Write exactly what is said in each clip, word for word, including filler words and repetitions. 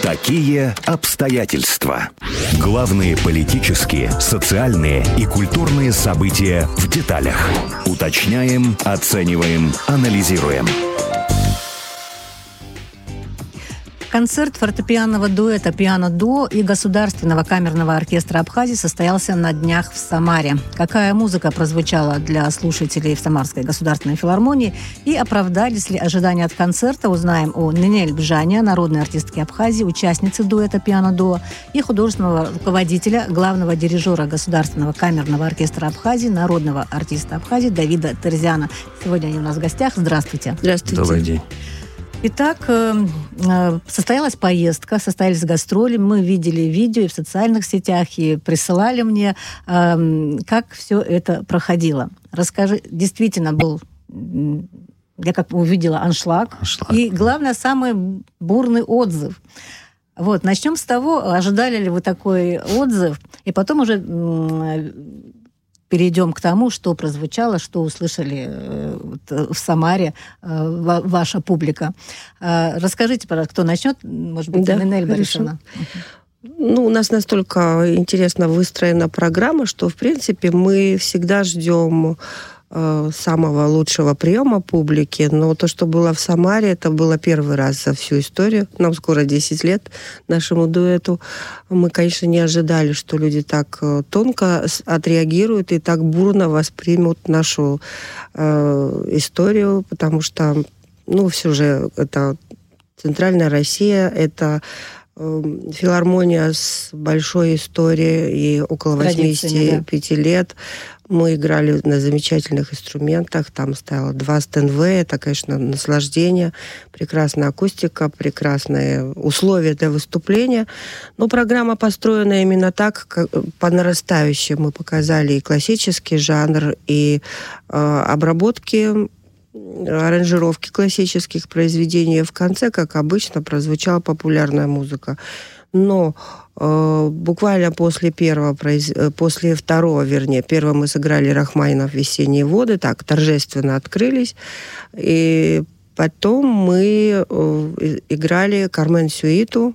Такие обстоятельства. Главные политические, социальные и культурные события в деталях. Уточняем, оцениваем, анализируем. Концерт фортепианного дуэта «Пиано-дуо» и Государственного камерного оркестра Абхазии состоялся на днях в Самаре. Какая музыка прозвучала для слушателей в Самарской государственной филармонии и оправдались ли ожидания от концерта, узнаем у Нинель Бжаня, народной артистки Абхазии, участницы дуэта «Пиано-дуо» и художественного руководителя, главного дирижера Государственного камерного оркестра Абхазии, народного артиста Абхазии Давида Терзяна. Сегодня они у нас в гостях. Здравствуйте. Здравствуйте. Добрый день. Итак, состоялась поездка, состоялись гастроли. Мы видели видео и в социальных сетях, и присылали мне, как все это проходило. Расскажи, действительно был, я как увидела, аншлаг. аншлаг. И, главное, самый бурный отзыв. Вот, начнем с того, ожидали ли вы такой отзыв, и потом уже перейдем к тому, что прозвучало, что услышали э, в Самаре э, ваша публика. Э, расскажите, пожалуйста, кто начнет? Может быть, да, Нинель Борисовна. Ну, у нас настолько интересно выстроена программа, что, в принципе, мы всегда ждем э, самого лучшего приема публики. Но то, что было в Самаре, это было первый раз за всю историю. Нам скоро десять лет, нашему дуэту. Мы, конечно, не ожидали, что люди так тонко отреагируют и так бурно воспримут нашу э, историю, потому что, ну, все же это Центральная Россия, это э, филармония с большой историей и около восемьдесят пять лет. Мы играли на замечательных инструментах, там стояло два стенвея, это, конечно, наслаждение, прекрасная акустика, прекрасные условия для выступления. Но программа построена именно так, как по нарастающей. Мы показали и классический жанр, и э, обработки, аранжировки классических произведений. В конце, как обычно, прозвучала популярная музыка. Но э, буквально после первого, после второго, вернее, первого мы сыграли Рахманинов «Весенние воды», так, торжественно открылись. И потом мы э, играли «Кармен Сюиту».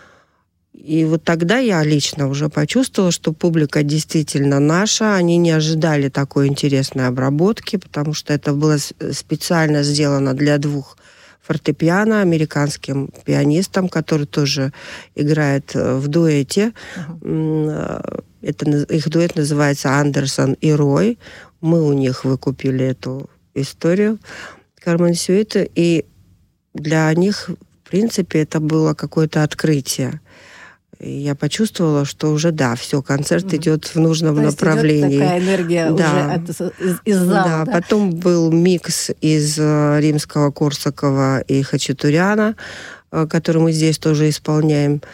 И вот тогда я лично уже почувствовала, что публика действительно наша. Они не ожидали такой интересной обработки, потому что это было специально сделано для двух фортепиано, американским пианистом, который тоже играет в дуэте. Uh-huh. Это, их дуэт называется «Андерсон и Рой». Мы у них выкупили эту историю «Кармен Сюита», и для них, в принципе, это было какое-то открытие. И я почувствовала, что уже, да, все, концерт mm-hmm. идет в нужном То направлении. Идет такая энергия да. уже от, из, из зала. Да. Да, потом был микс из Римского, Корсакова и Хачатуряна, который мы здесь тоже исполняем.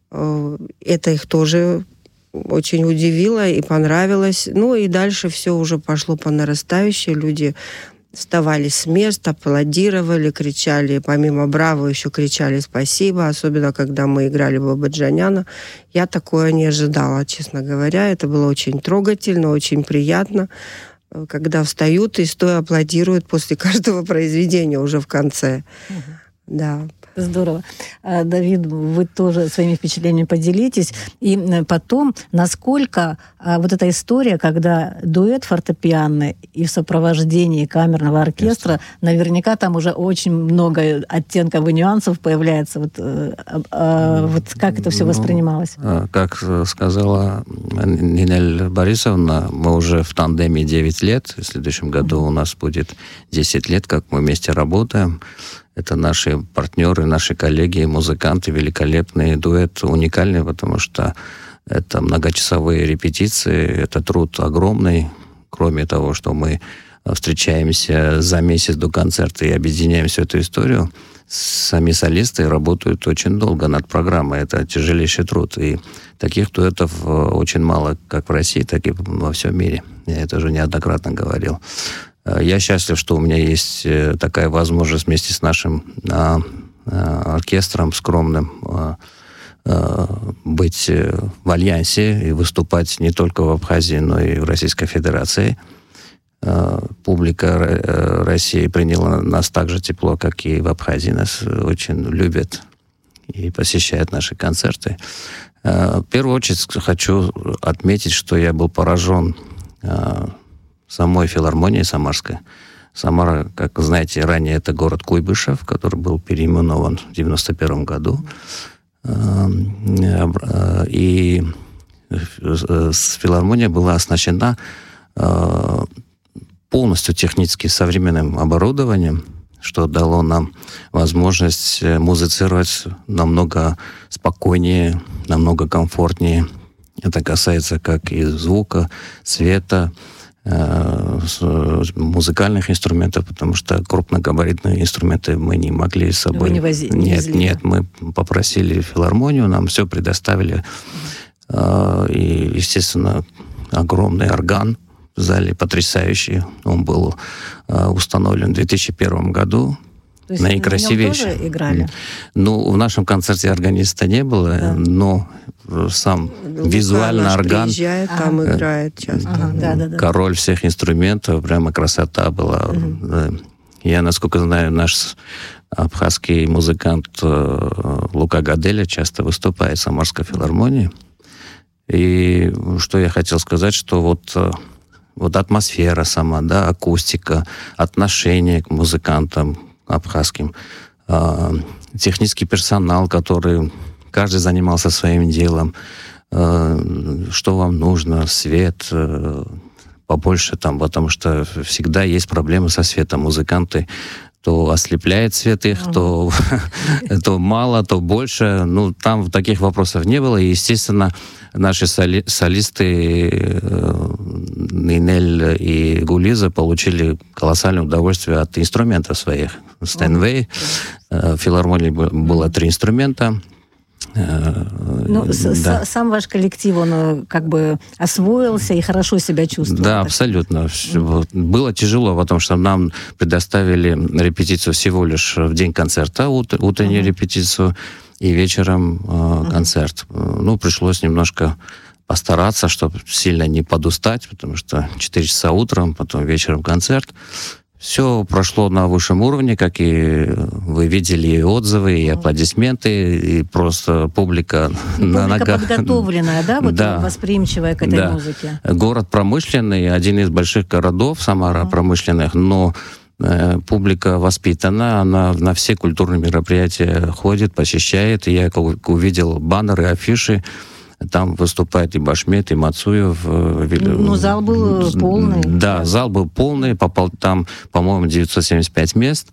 Это их тоже очень удивило и понравилось. Ну и дальше все уже пошло по нарастающей. Люди вставали с места, аплодировали, кричали, помимо «Браво!» еще кричали «Спасибо!», особенно когда мы играли Бабаджаняна. Я такое не ожидала, честно говоря. Это было очень трогательно, очень приятно, когда встают и стоя аплодируют после каждого произведения уже в конце. Угу. Да. Здорово. Давид, вы тоже своими впечатлениями поделитесь. И потом, насколько вот эта история, когда дуэт фортепианный и в сопровождении камерного оркестра, наверняка там уже очень много оттенков и нюансов появляется. Вот, а, вот как это все воспринималось? Ну, как сказала Нинель Борисовна, мы уже в тандеме девять лет. В следующем году у нас будет десять лет, как мы вместе работаем. Это наши партнеры, наши коллеги, музыканты, великолепный дуэт, уникальный, потому что это многочасовые репетиции, это труд огромный. Кроме того, что мы встречаемся за месяц до концерта и объединяем всю эту историю, сами солисты работают очень долго над программой. Это тяжелейший труд. И таких дуэтов очень мало, как в России, так и во всем мире. Я это уже неоднократно говорил. Я счастлив, что у меня есть такая возможность вместе с нашим а, а, оркестром скромным а, а, быть в альянсе и выступать не только в Абхазии, но и в Российской Федерации. А, публика России приняла нас так же тепло, как и в Абхазии. Нас очень любят. и посещают наши концерты. В первую очередь хочу отметить, что я был поражен самой филармонией самарской. Самара, как вы знаете, ранее это город Куйбышев, который был переименован в девяносто первом году. И филармония была оснащена полностью технически современным оборудованием, что дало нам возможность музицировать намного спокойнее, намного комфортнее. Это касается как и звука, света, музыкальных инструментов, потому что крупногабаритные инструменты мы не могли с собой... Вы не вози... не Нет, везли, нет, да? мы попросили филармонию, нам все предоставили. Mm-hmm. И, естественно, огромный орган в зале, потрясающий. Он был установлен в две тысячи первом году. То есть наикрасивейший. На нем тоже играли? Ну, в нашем концерте органиста не было, да. Но сам Лука визуально орган... приезжает, там ага. играет часто. Ага, да, да, да. Король всех инструментов, прямо красота была. Угу. Я, насколько знаю, наш абхазский музыкант Лука Гаделя часто выступает в Самарской филармонии. И что я хотел сказать, что вот... Вот атмосфера сама, да, акустика, отношение к музыкантам абхазским, э, технический персонал, который каждый занимался своим делом, э, что вам нужно, свет, э, побольше там, потому что всегда есть проблемы со светом. Музыканты то ослепляет свет их, то, то мало, то больше. Ну, там таких вопросов не было. И, естественно, наши соли, солисты э, Нинель и Гулиза получили колоссальное удовольствие от инструментов своих. Стэнвей. Э, в филармонии было три инструмента. Ну, да. Сам ваш коллектив, он как бы освоился и хорошо себя чувствовал. Да, абсолютно. Mm-hmm. Было тяжело, потому что нам предоставили репетицию всего лишь в день концерта, ут- утреннюю mm-hmm. репетицию, и вечером э, mm-hmm. концерт. Ну, пришлось немножко постараться, чтобы сильно не подустать, потому что четыре часа утром, потом вечером концерт. Все прошло на высшем уровне, как и вы видели, и отзывы, и аплодисменты, и просто публика и на ногах. Публика подготовленная, да, вот да, восприимчивая к этой да. музыке? Город промышленный, один из больших городов Самара, uh-huh. промышленных, но э, публика воспитана, она на все культурные мероприятия ходит, посещает. И я увидел баннеры, афиши. Там выступает и Башмет, и Мацуев. Ну, зал был полный. Да, да. Зал был полный. Попал, там, по-моему, девятьсот семьдесят пять мест.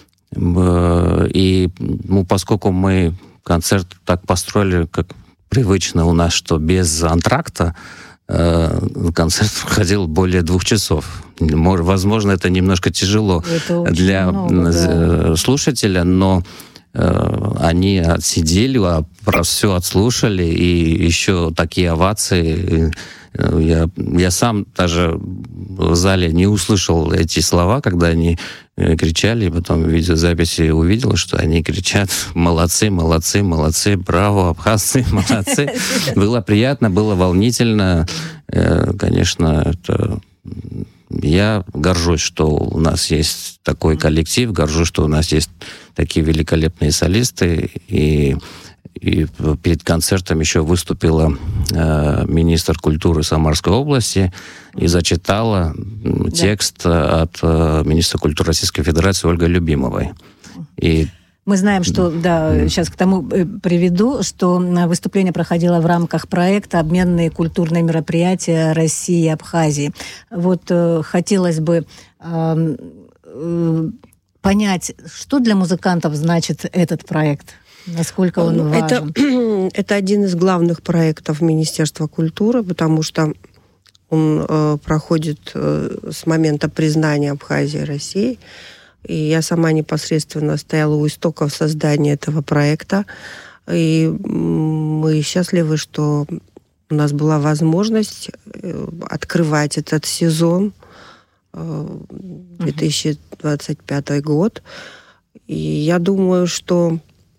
Угу. И ну, поскольку мы концерт так построили, как привычно у нас, что без антракта, концерт проходил более двух часов. Возможно, это немножко тяжело это для много, да. слушателя, но они отсидели, а все отслушали, и еще такие овации. Я, я сам даже в зале не услышал эти слова, когда они кричали, потом в видеозаписи увидел, что они кричат «молодцы, молодцы, молодцы, браво, абхазцы, молодцы». Было приятно, было волнительно. Конечно, это... Я горжусь, что у нас есть такой коллектив, горжусь, что у нас есть такие великолепные солисты. И, и перед концертом еще выступила э, министр культуры Самарской области и зачитала да. текст от э, министра культуры Российской Федерации Ольги Любимовой. И мы знаем, что, да, сейчас к тому приведу, что выступление проходило в рамках проекта «Обменные культурные мероприятия России и Абхазии». Вот э, хотелось бы э, э, понять, что для музыкантов значит этот проект, насколько он важен. Это, это один из главных проектов Министерства культуры, потому что он э, проходит э, с момента признания Абхазии Россией. И я сама непосредственно стояла у истоков создания этого проекта. И мы счастливы, что у нас была возможность открывать этот сезон, две тысячи двадцать пятый год. И я думаю, что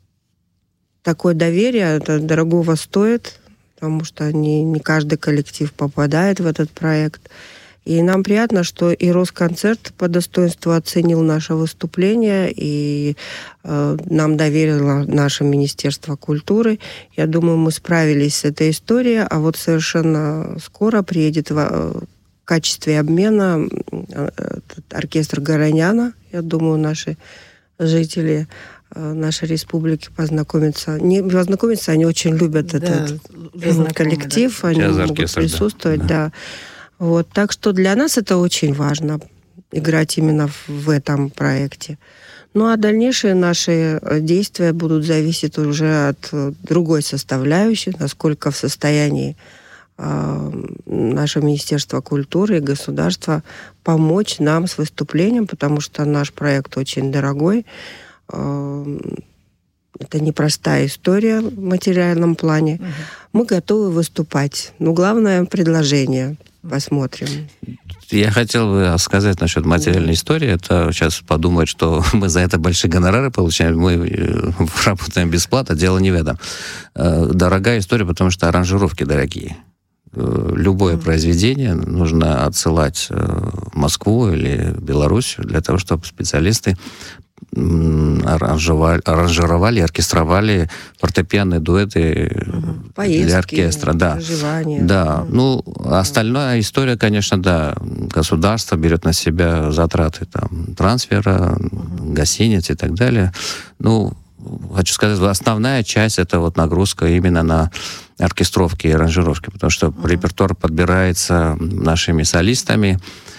такое доверие это дорогого стоит, потому что не, не каждый коллектив попадает в этот проект. И нам приятно, что и Росконцерт по достоинству оценил наше выступление, и э, нам доверило наше Министерство культуры. Я думаю, мы справились с этой историей, а вот совершенно скоро приедет в, в качестве обмена этот оркестр Гороняна. Я думаю, наши жители нашей республики познакомиться. Не познакомиться, они очень любят да, этот, этот коллектив, да. Они могут присутствовать, да. да. Вот, так что для нас это очень важно, играть именно в, в этом проекте. Ну, а дальнейшие наши действия будут зависеть уже от другой составляющей, насколько в состоянии э, наше Министерство культуры и государство помочь нам с выступлением, потому что наш проект очень дорогой. Э, это непростая история в материальном плане. Угу. Мы готовы выступать. Но главное — предложение. Посмотрим. Я хотел бы сказать насчет материальной истории. Это сейчас подумать, что мы за это большие гонорары получаем, мы работаем бесплатно, дело не в этом. Дорогая история, потому что аранжировки дорогие. Любое mm. произведение нужно отсылать в Москву или Белоруссию для того, чтобы специалисты аранжировали, аранжировали, оркестровали фортепианные дуэты угу. Поездки, для оркестра. Да, да. Угу. Ну, остальная история, конечно, да, государство берет на себя затраты там, трансфера, угу. гостиниц и так далее. Ну, хочу сказать, основная часть — это вот нагрузка именно на оркестровки и аранжировки, потому что угу. репертуар подбирается нашими солистами.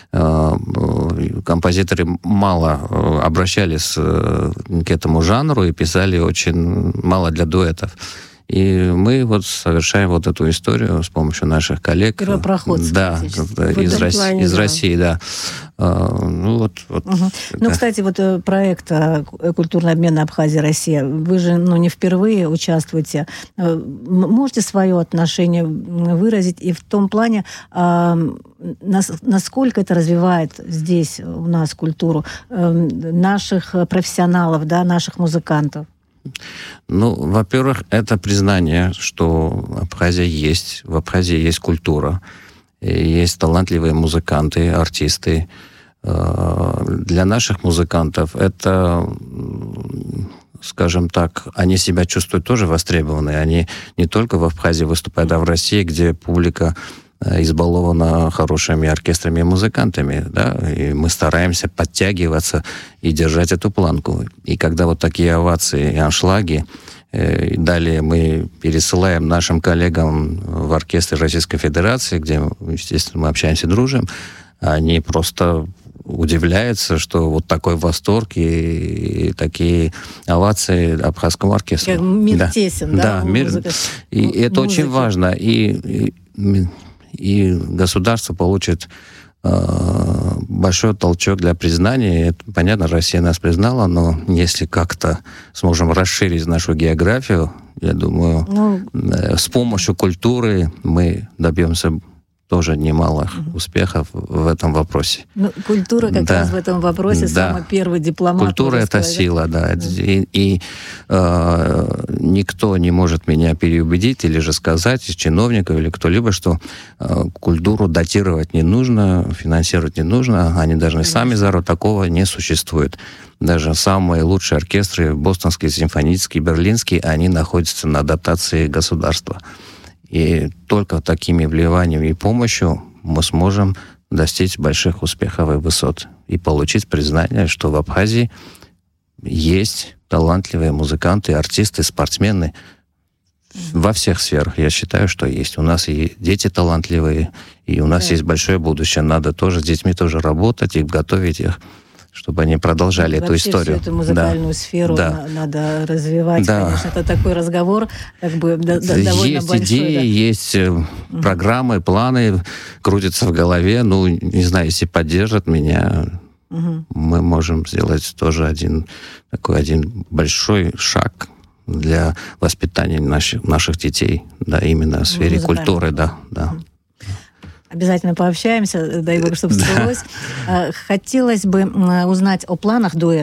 Композиторы мало обращались к этому жанру и писали очень мало для дуэтов. И мы вот совершаем вот эту историю с помощью наших коллег. Первопроходцы. Да, из, России, плане, из да. России, да. Ну, вот, вот угу. ну, кстати, вот проект «Культурный обмен Абхазия-Россия», вы же ну, не впервые участвуете. Можете свое отношение выразить и в том плане, насколько это развивает здесь у нас культуру наших профессионалов, да, наших музыкантов? Ну, во-первых, это признание, что в Абхазии есть, в Абхазии есть культура, есть талантливые музыканты, артисты. Для наших музыкантов это, скажем так, они себя чувствуют тоже востребованные. Они не только в Абхазии выступают, а в России, где публика избалована хорошими оркестрами и музыкантами, да, и мы стараемся подтягиваться и держать эту планку. И когда вот такие овации и аншлаги, э, далее мы пересылаем нашим коллегам в оркестр Российской Федерации, где, естественно, мы общаемся, дружим, они просто удивляются, что вот такой восторг и, и такие овации абхазскому оркестру. Как мир тесен, да? Да, мир, музыка, и музыки. Это очень важно. И, и и государство получит э, большой толчок для признания. Это, понятно, Россия нас признала, но если как-то сможем расширить нашу географию, я думаю, ну, э, с помощью культуры мы добьемся тоже немалых угу. успехов в этом вопросе. Ну, культура как да. раз в этом вопросе да. самый первый дипломат. Культура — это сказать. Сила, да. да. И, и э, никто не может меня переубедить или же сказать из чиновников или кто-либо, что э, культуру датировать не нужно, финансировать не нужно, они должны Конечно. Сами заработать. Такого не существует. Даже самые лучшие оркестры, бостонский, симфонический, берлинский, они находятся на дотации государства. И только такими вливаниями и помощью мы сможем достичь больших успехов и высот. И получить признание, что в Абхазии есть талантливые музыканты, артисты, спортсмены во всех сферах. Я считаю, что есть. У нас и дети талантливые, и у нас да. есть большое будущее. Надо тоже с детьми тоже работать и готовить их, чтобы они продолжали Вообще эту историю. Всю эту музыкальную да. сферу да. надо развивать. Да. Конечно, это такой разговор, как бы да, довольно есть большой. Есть идеи, да. есть угу. программы, планы, крутятся в голове. Ну, не знаю, если поддержат меня, угу. мы можем сделать тоже один такой один большой шаг для воспитания наших, наших детей, да, именно в сфере культуры, да, да. Угу. Обязательно пообщаемся, дай бог, чтобы сбылось. Да. Хотелось бы узнать о планах дуэта.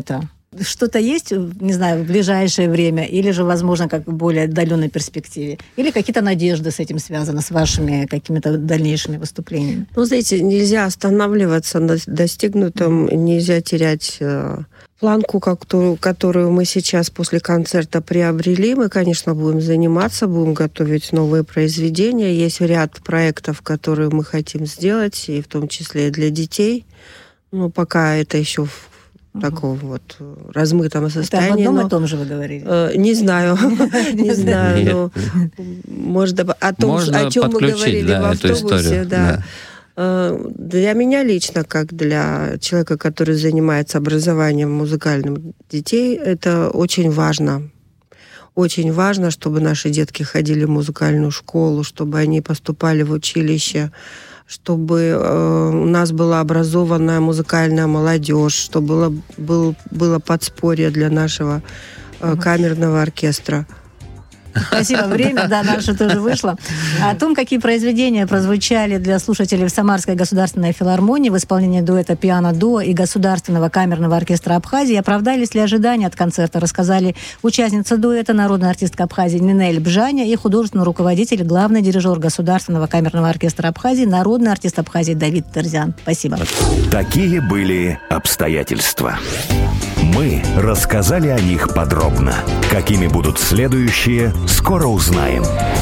Что-то есть, не знаю, в ближайшее время, или же, возможно, как в более отдаленной перспективе? Или какие-то надежды с этим связаны, с вашими какими-то дальнейшими выступлениями? Ну, знаете, нельзя останавливаться на достигнутом, нельзя терять э, планку, которую, которую мы сейчас после концерта приобрели. Мы, конечно, будем заниматься, будем готовить новые произведения. Есть ряд проектов, которые мы хотим сделать, и в том числе и для детей. Но пока это еще в в таком вот размытом состоянии. Это об одном но, и том же вы говорили? Э, не знаю, не знаю, но может о том, о чем мы говорили в автобусе, да. Для меня лично, как для человека, который занимается образованием музыкальным детей, это очень важно. Очень важно, чтобы наши детки ходили в музыкальную школу, чтобы они поступали в училище, чтобы э, у нас была образованная музыкальная молодежь, чтобы было, был, было подспорье для нашего э, камерного оркестра. Спасибо. Время, да, наше тоже вышло. О том, какие произведения прозвучали для слушателей в Самарской государственной филармонии в исполнении дуэта «Пиано-дуо» и Государственного камерного оркестра Абхазии, оправдались ли ожидания от концерта, рассказали участница дуэта, народная артистка Абхазии Нинель Бжаня и художественный руководитель, главный дирижер Государственного камерного оркестра Абхазии, народный артист Абхазии Давид Терзян. Спасибо. Такие были обстоятельства. Мы рассказали о них подробно. Какими будут следующие, скоро узнаем.